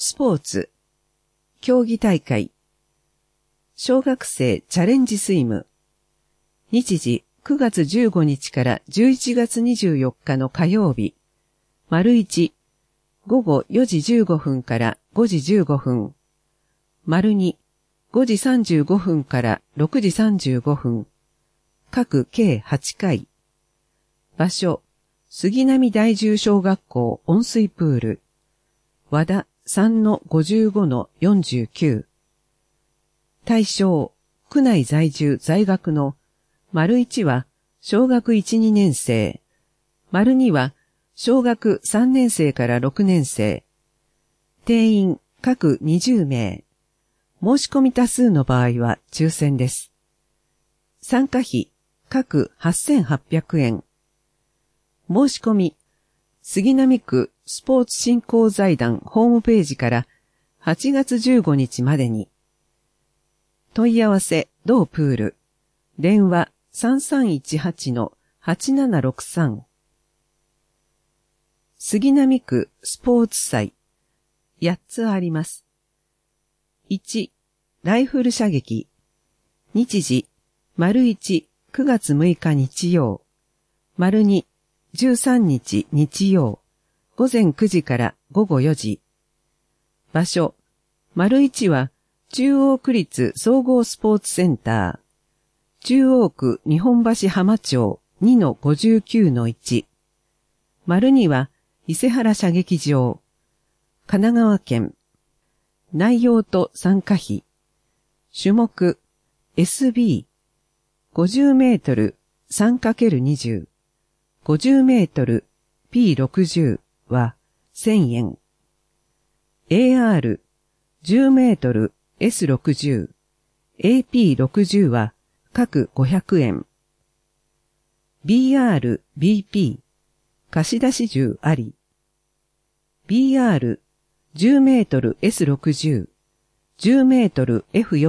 スポーツ、競技大会、小学生チャレンジスイム、日時9月15日から11月24日の火曜日、丸1、午後4時15分から5時15分、丸2、5時35分から6時35分、各計8回、場所、杉並第10小学校温水プール、和田 3-55-49。対象、区内在住在学の、丸1は小学1、2年生、丸2は小学3年生から6年生。定員各20名。申し込み多数の場合は抽選です。参加費各8800円。申し込み、杉並区スポーツ振興財団ホームページから8月15日までに。問い合わせ同プール。電話3318-8763。杉並区スポーツ祭。8つあります。1、ライフル射撃。日時、丸1、9月6日日曜。丸2、13日日曜。午前9時から午後4時。場所、丸1は中央区立総合スポーツセンター。中央区日本橋浜町 2-59-1。丸2は伊勢原射撃場。神奈川県。内容と参加費。種目 SB。50メートル 3×20。50メートル P60 は1000円。AR 10メートル S60。AP60 は各500円。BR、BP。貸し出し銃あり。BR、10メートル S60。10メートル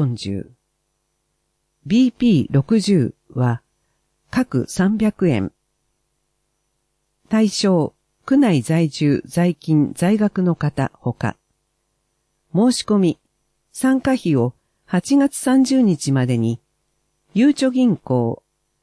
F40。BP60 は各300円。対象、区内在住、在勤、在学の方ほか。申し込み、参加費を8月30日までに、ゆうちょ銀行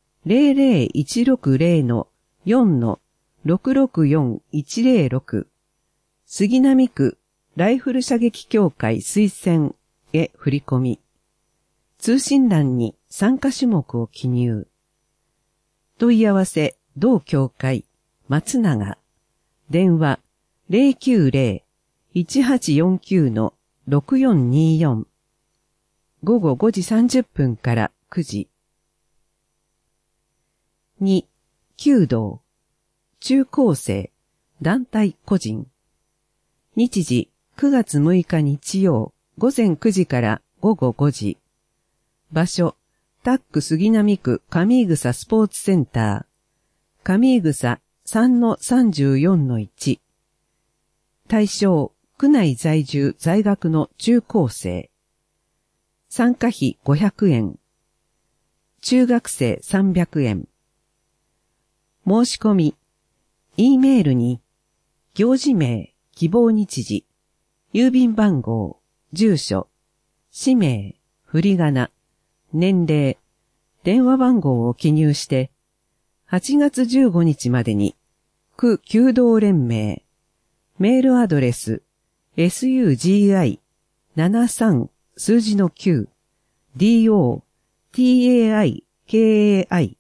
00160-4-664106 杉並区ライフル射撃協会推薦へ振り込み。通信欄に参加種目を記入。問い合わせ、同協会、松永。電話、090-1849-6424。午後5時30分から9時。2、弓道。中高生、団体個人。日時、9月6日日曜、午前9時から午後5時。場所、タック杉並区上井草スポーツセンター。上井草 3-34-1。対象、区内在住在学の中高生。参加費500円。中学生300円。申し込み、E メールに、行事名、希望日時、郵便番号、住所、氏名、振り仮名、年齢、電話番号を記入して、8月15日までに、区弓道連盟、メールアドレス、sugi73 数字の9、dotaiki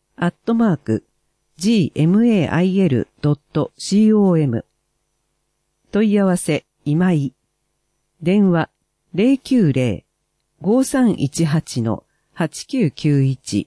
@gmail.com 問い合わせ今井電話 090-5318-8991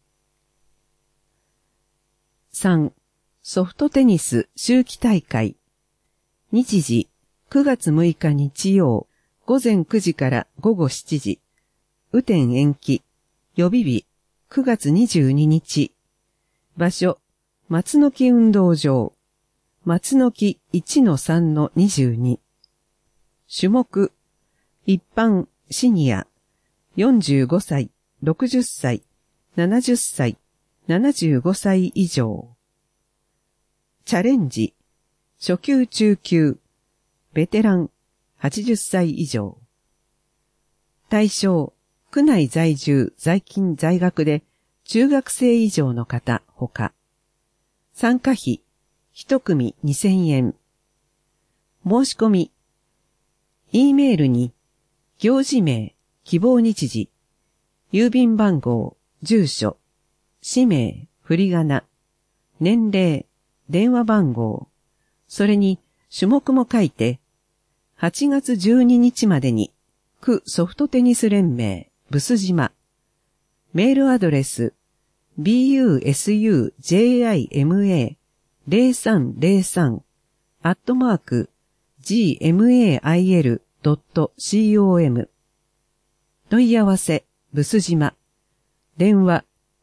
3. ソフトテニス秋季大会日時9月6日日曜午前9時から午後7時雨天延期予備日9月22日場所松の木運動場松の木 1-3-22 種目一般シニア45歳60歳70歳75歳以上チャレンジ初級中級ベテラン 80歳以上。対象、区内在住、在勤在学で中学生以上の方ほか。参加費、1組2000円。申し込み、E メールに、行事名、希望日時、郵便番号、住所、氏名、振り仮名、年齢、電話番号、それに種目も書いて、8月12日までに、区ソフトテニス連盟、ブス島、メールアドレス、busujima03@gmail.com 問い合わせ、ブス島、電話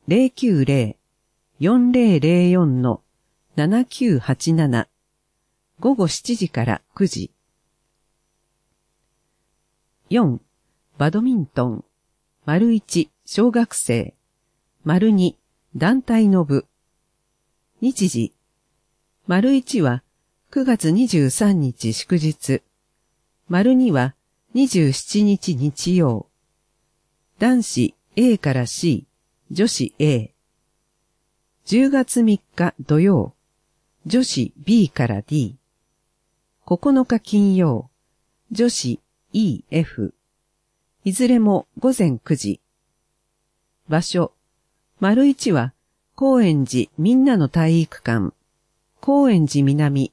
090-4004-7987午後7時から9時。4. バドミントン。1小学生。2団体の部。日時。1は9月23日祝日。2は27日日曜。男子 A から C、女子 A。10月3日土曜。女子 B から D。9日金曜。女子 E、F。いずれも午前9時。場所。1は、高円寺みんなの体育館。高円寺南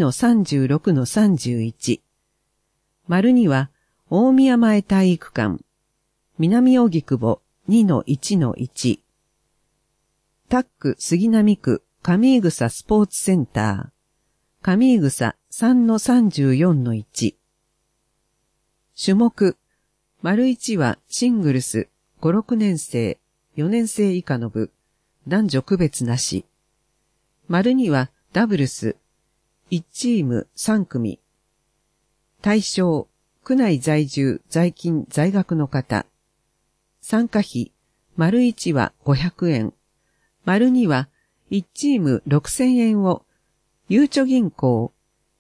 2-36-31。2は、大宮前体育館。南荻窪 2-1-1。タック杉並区上草スポーツセンター。上草 3-34-1。種目。1はシングルス5、6年生、4年生以下の部、男女区別なし。2はダブルス、1チーム3組。対象、区内在住、在勤、在学の方。参加費、1は500円。2は1チーム6000円を、ゆうちょ銀行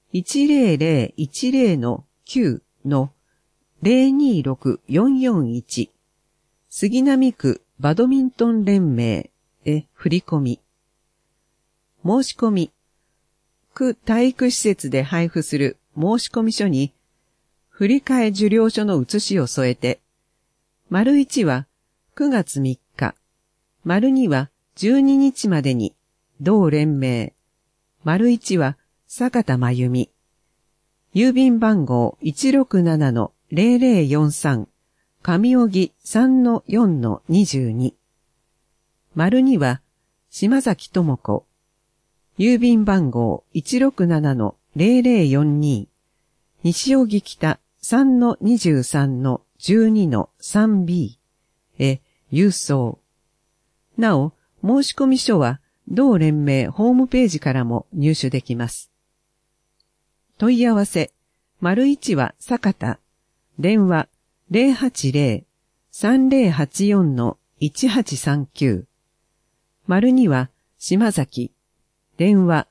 10010-9 の026441杉並区バドミントン連盟へ振り込み。申し込み。区体育施設で配布する申込書に振替受領書の写しを添えて、1は9月3日、2は12日までに同連盟、1は坂田真由美、郵便番号 167-0043 上荻 3-4-22。2は島崎智子、郵便番号 167-0042 西荻北 3-23-12-3B へ郵送。なお、申込書は同連盟ホームページからも入手できます。問い合わせ、1は坂田、電話 080-3084-1839。2は島崎、電話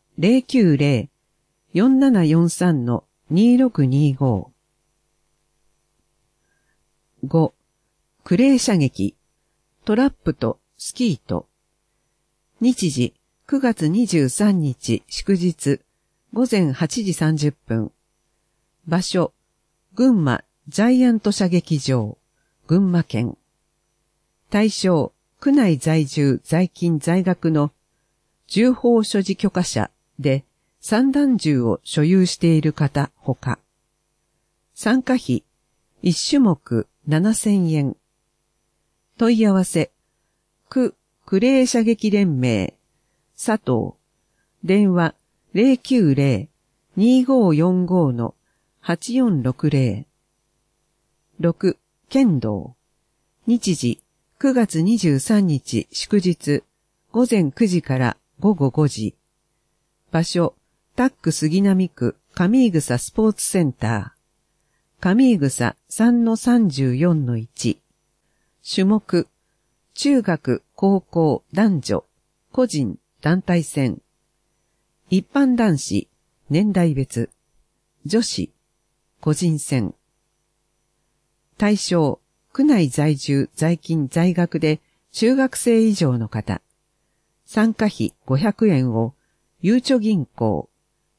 090-4743-2625。5. クレー射撃、トラップとスキート。日時、9月23日祝日、午前8時30分。場所、群馬ジャイアント射撃場、群馬県。対象、区内在住在勤在学の銃砲所持許可者で散弾銃を所有している方ほか。参加費、1種目7000円。問い合わせ、区クレー射撃連盟、佐藤、電話090-2545-8460。6. 剣道。日時、9月23日祝日、午前9時から午後5時。場所、タック杉並区上草スポーツセンター。上草 3-34-1。種目、中学、高校、男女、個人、団体戦。一般男子、年代別。女子、 個人戦。対象、区内在住、在勤、在学で中学生以上の方。参加費500円を、ゆうちょ銀行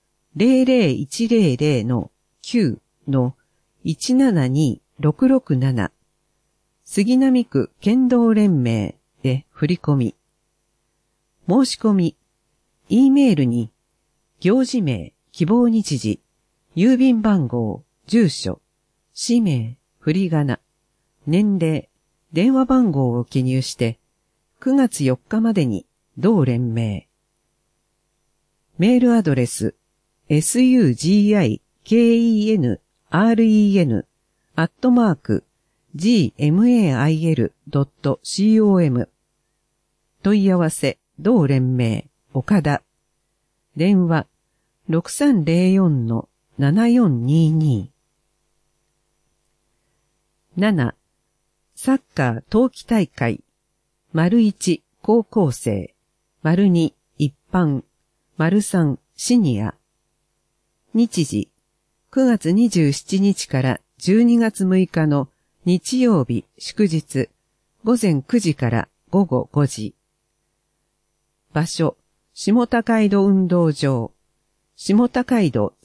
00100-9-172667 杉並区剣道連盟で振り込み。申し込み、E メールに、行事名、希望日時、郵便番号、住所、氏名、振り仮名、年齢、電話番号を記入して、9月4日までに同連盟。メールアドレス、sugikenren@gmail.com 問い合わせ、同連盟、岡田。電話、6304-7422。7. サッカー冬季大会。1高校生。2一般。3シニア。日時、9月27日から12月6日の日曜日祝日、午前9時から午後5時。場所、下高井戸運動場。下高井戸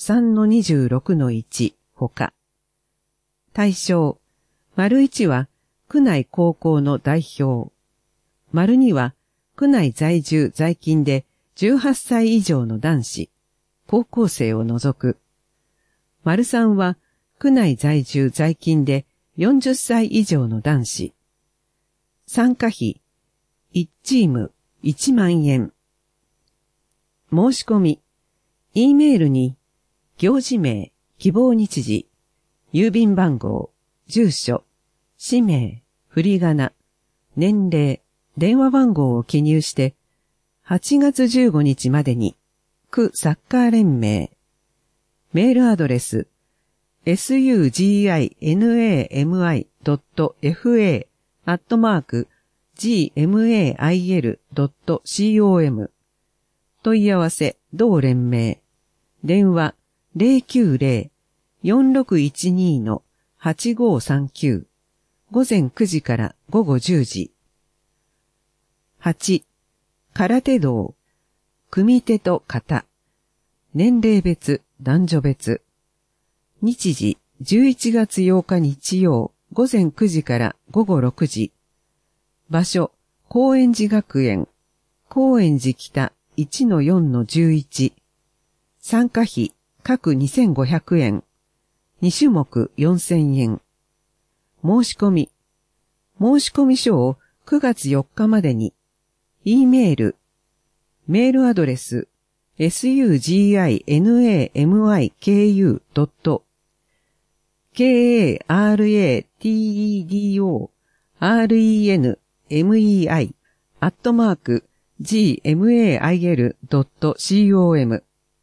3-26-1 ほか。対象、1は区内高校の代表。2は区内在住在勤で18歳以上の男子、高校生を除く。3は区内在住在勤で40歳以上の男子。参加費、1チーム1万円。申し込み、E メールに、行事名、希望日時、郵便番号、住所、氏名、振り仮名、年齢、電話番号を記入して、8月15日までに、区サッカー連盟、メールアドレス、suginami.fa@gmail.com 問い合わせ、同連盟、電話 090-4612-8539 午前9時から午後10時。8. 空手道、組手と形。年齢別、男女別。日時、11月8日日曜、午前9時から午後6時。場所、高円寺学園、高円寺北 1-4-11。参加費、各2500円。2種目4000円。申し込み。申し込み書を9月4日までに。E メール。メールアドレス。karatedoremei@gmail.com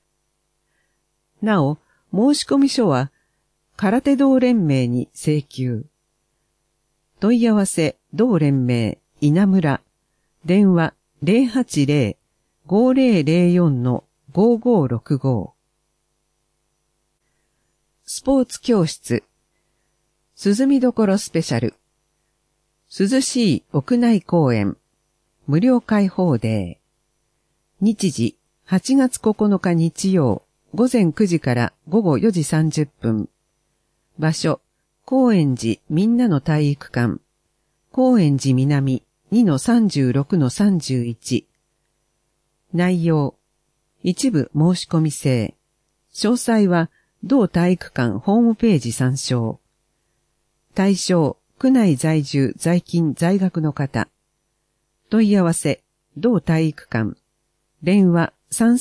なお、申し込み書は、空手道連盟に請求。問い合わせ、同連盟、稲村。電話、080-5004-5565。スポーツ教室。涼みどころスペシャル。涼しい屋内公園。無料開放デー。日時、8月9日日曜。午前9時から午後4時30分。場所、高円寺みんなの体育館。高円寺南 2-36-31。内容、一部申し込み制。詳細は同体育館ホームページ参照。対象、区内在住在勤在学の方。問い合わせ、同体育館。電話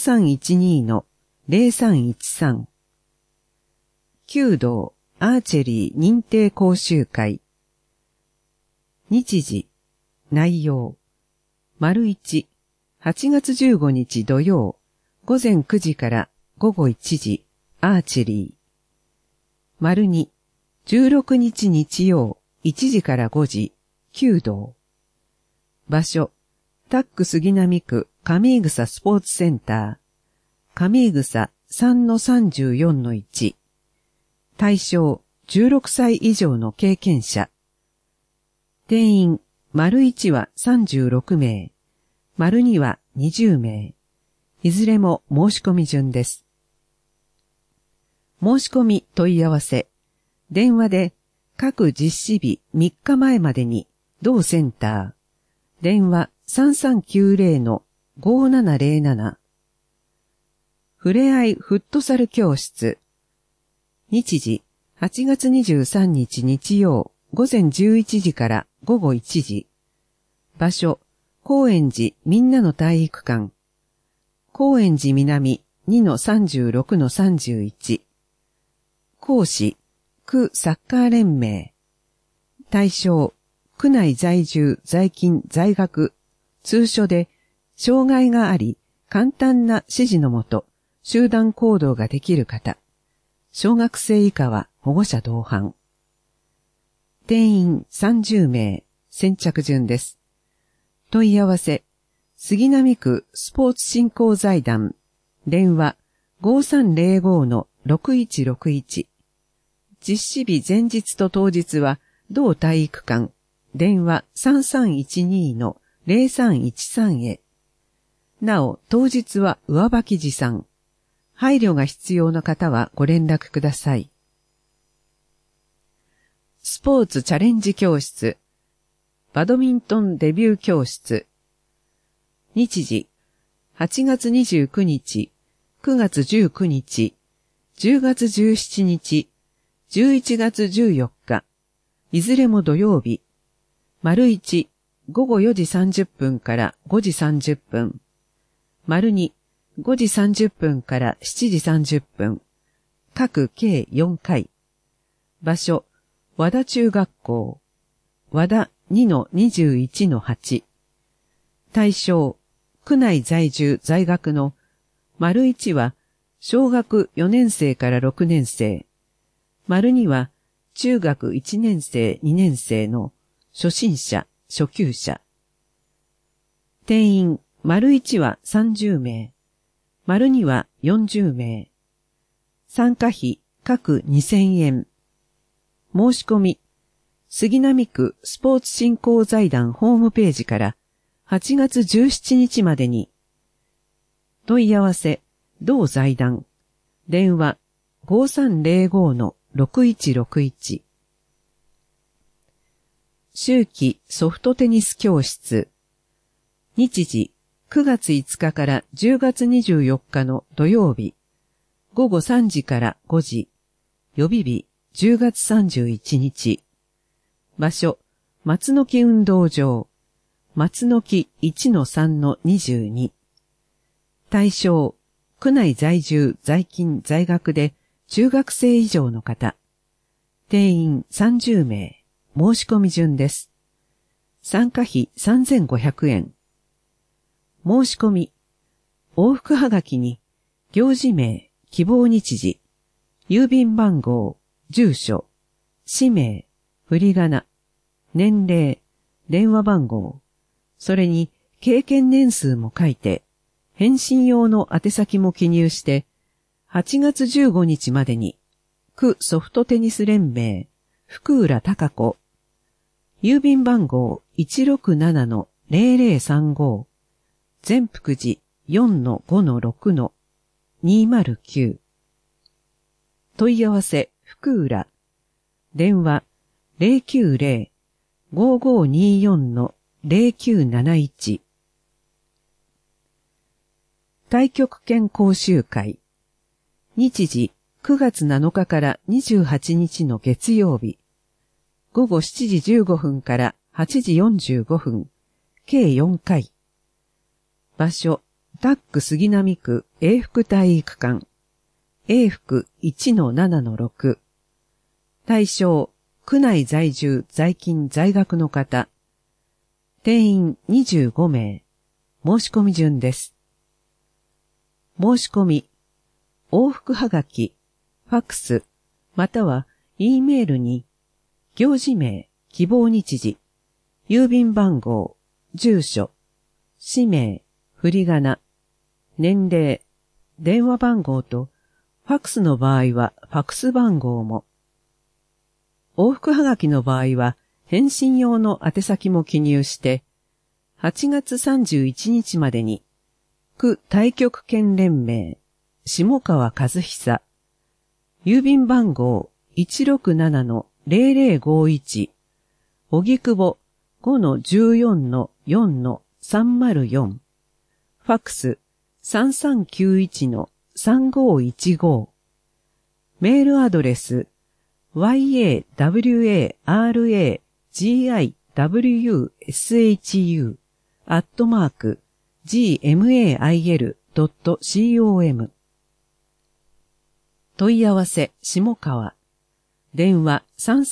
3312-0313。弓道アーチェリー認定講習会。日時、内容。1、8月15日土曜、午前9時から午後1時、アーチェリー。2、16日日曜、1時から5時、弓道。場所、タック杉並区上井草スポーツセンター。上井草 3-34-1。 対象16歳以上の経験者。定員、①は36名、②は20名。いずれも申し込み順です。申し込み問い合わせ。電話で各実施日3日前までに同センター。電話 3390-5707。ふれあいフットサル教室。日時8月23日日曜午前11時から午後1時。場所、高円寺みんなの体育館。高円寺南 2-36-31。講師、区サッカー連盟。対象、区内在住、在勤、在学、通所で障害があり、簡単な指示のもと、集団行動ができる方。小学生以下は保護者同伴。定員30名、先着順です。問い合わせ、杉並区スポーツ振興財団、電話 5305-6161。実施日前日と当日は同体育館、電話 3312-0313 へ。なお、当日は上履き持参。配慮が必要な方はご連絡ください。スポーツチャレンジ教室、バドミントンデビュー教室。日時、8月29日、9月19日、10月17日、11月14日、いずれも土曜日、①、午後4時30分から5時30分、②、5時30分から7時30分、各計4回。場所、和田中学校、和田 2-21-8。対象、区内在住在学の、①は小学4年生から6年生、②は中学1年生2年生の初心者、初級者。定員、①は30名、②は40名。参加費各2000円。申し込み、杉並区スポーツ振興財団ホームページから8月17日までに。問い合わせ、同財団。電話 5305-6161。秋季ソフトテニス教室。日時、9月5日から10月24日の土曜日。午後3時から5時。予備日、10月31日。場所、松の木運動場。松の木 1-3-22。対象、区内在住、在勤、在学で中学生以上の方。定員30名。申し込み順です。参加費3500円。申し込み。往復はがきに、行事名、希望日時、郵便番号、住所、氏名、振り仮名、年齢、電話番号、それに経験年数も書いて、返信用の宛先も記入して、8月15日までに、区ソフトテニス連盟、福浦貴子、郵便番号 167-0035、善福寺 4-5-6-209。問い合わせ、福浦。電話、090-5524-0971。太極拳講習会。日時、9月7日から28日の月曜日。午後7時15分から8時45分。計4回。場所、タック杉並区永福体育館。永福 1-7-6。対象、区内在住、在勤、在学の方。定員25名。申し込み順です。申し込み。往復はがき、ファックス、または E メールに、行事名、希望日時、郵便番号、住所、氏名、振り仮名、年齢、電話番号と、ファックスの場合はファックス番号も、 往復はがきの場合は、返信用の宛先も記入して、8月31日までに、区太極拳連盟、下川和久、郵便番号 167-0051、荻窪 5-14-4-304、ファックス 3391-3515、メールアドレス yawaragishu@gmail.com 問い合わせ下川電話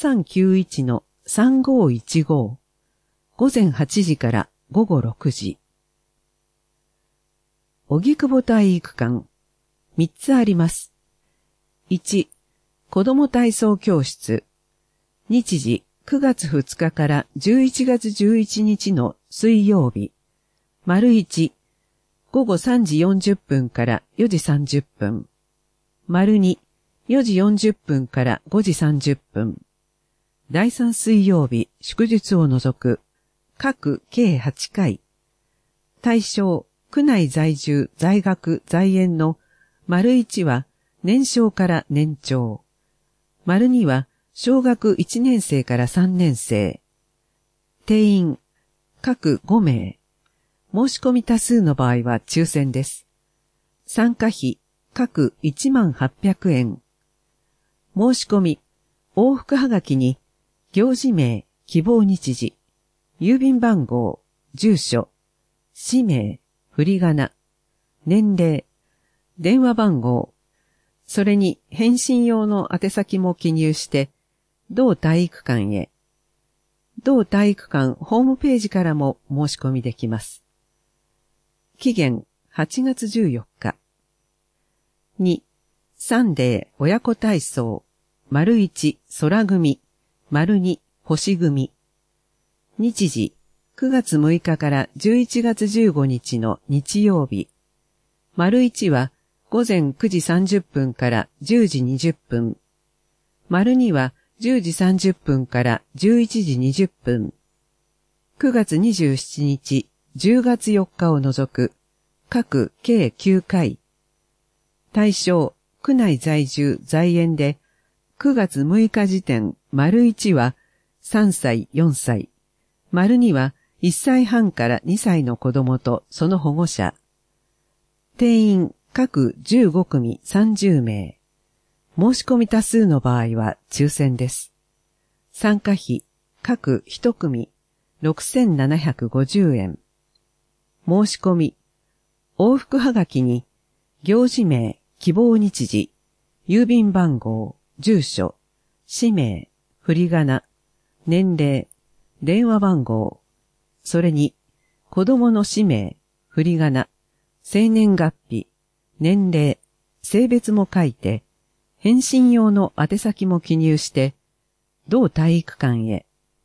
3391-3515 午前8時から午後6時荻窪体育館3つあります。1、子ども体操教室。日時9月2日から11月11日の水曜日。丸1、午後3時40分から4時30分。丸2、4時40分から5時30分。第3水曜日、祝日を除く、各計8回。対象、区内在住、在学、在園の、丸1は、年少から年長。丸2は、小学1年生から3年生。定員、各5名。申し込み多数の場合は抽選です。参加費、各1800円。申し込み、往復はがきに、行事名、希望日時、郵便番号、住所、氏名、振り仮名、年齢、電話番号、それに返信用の宛先も記入して、同体育館へ。同体育館ホームページからも申し込みできます。期限8月14日。2、サンデー親子体操、丸1空組、丸2星組。日時9月6日から11月15日の日曜日。丸1は午前9時30分から10時20分。丸2は10時30分から11時20分。9月27日、10月4日を除く、各計9回。対象、区内在住在園で、9月6日時点、丸1は3歳4歳。丸2は1歳半から2歳の子供とその保護者。定員各15組30名。申し込み多数の場合は抽選です。参加費各1組6750円。申し込み、往復はがきに行事名、希望日時、郵便番号、住所、氏名、振り仮名、年齢、電話番号、それに、子供の氏名、振り仮名、生年月日、年齢、性別も書いて、返信用の宛先も記入して、同体育館へ。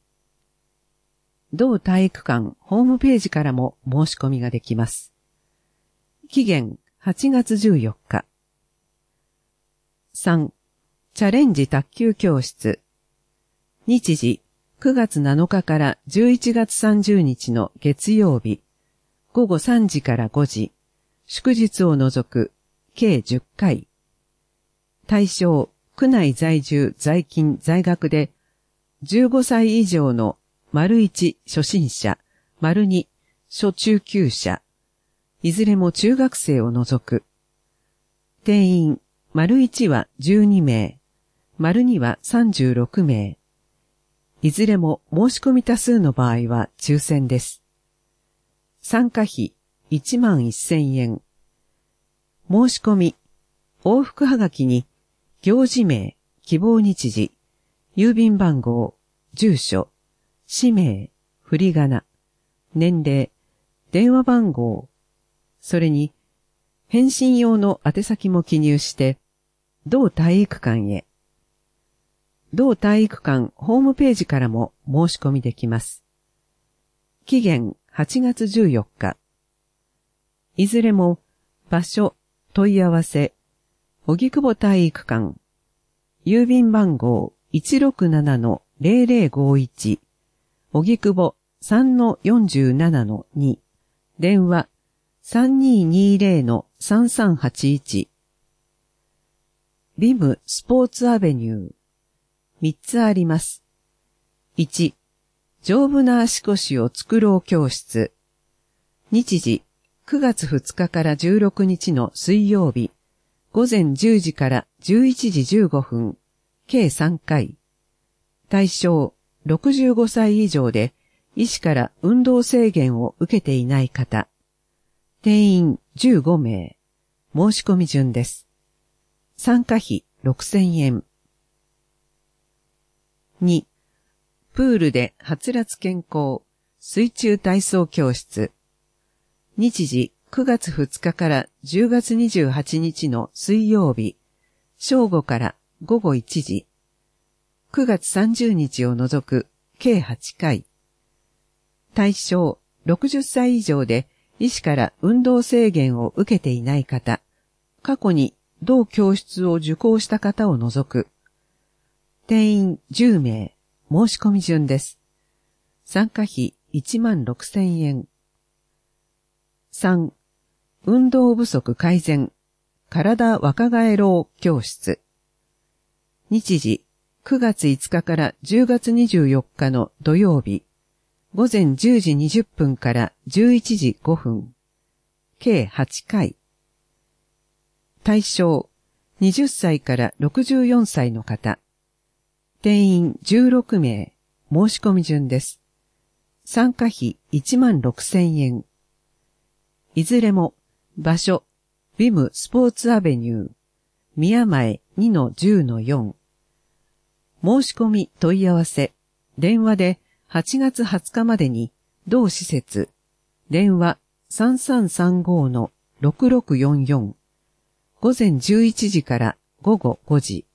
同体育館ホームページからも申し込みができます。期限8月14日。3、チャレンジ卓球教室。日時9月7日から11月30日の月曜日、午後3時から5時、祝日を除く計10回。対象、区内在住在勤在学で、15歳以上の丸1初心者、丸2初中級者、いずれも中学生を除く。定員、丸1は12名、丸2は36名。いずれも申し込み多数の場合は抽選です。参加費11000円。申し込み、往復はがきに、行事名、希望日時、郵便番号、住所、氏名、振り仮名、年齢、電話番号、それに、返信用の宛先も記入して、同体育館へ。同体育館ホームページからも申し込みできます。期限8月14日。いずれも場所、問い合わせ、荻窪体育館、郵便番号 167-0051、荻窪 3-47-2、電話 3220-3381。ビムスポーツアベニュー。3つあります。1、丈夫な足腰を作ろう教室。日時、9月2日から16日の水曜日、午前10時から11時15分、計3回。対象、65歳以上で、医師から運動制限を受けていない方。定員15名。申し込み順です。参加費6000円。2、プールではつらつ健康、水中体操教室。日時9月2日から10月28日の水曜日、正午から午後1時。9月30日を除く計8回。対象60歳以上で医師から運動制限を受けていない方、過去に同教室を受講した方を除く。定員10名、申し込み順です。参加費16,000円。3、運動不足改善、体若返ろう教室。日時9月5日から10月24日の土曜日、午前10時20分から11時5分、計8回。対象、20歳から64歳の方。定員16名、申し込み順です。参加費16,000円。いずれも、場所、ビムスポーツアベニュー、宮前 2-10-4。申し込み問い合わせ、電話で8月20日までに、同施設、電話 3335-6644、午前11時から午後5時。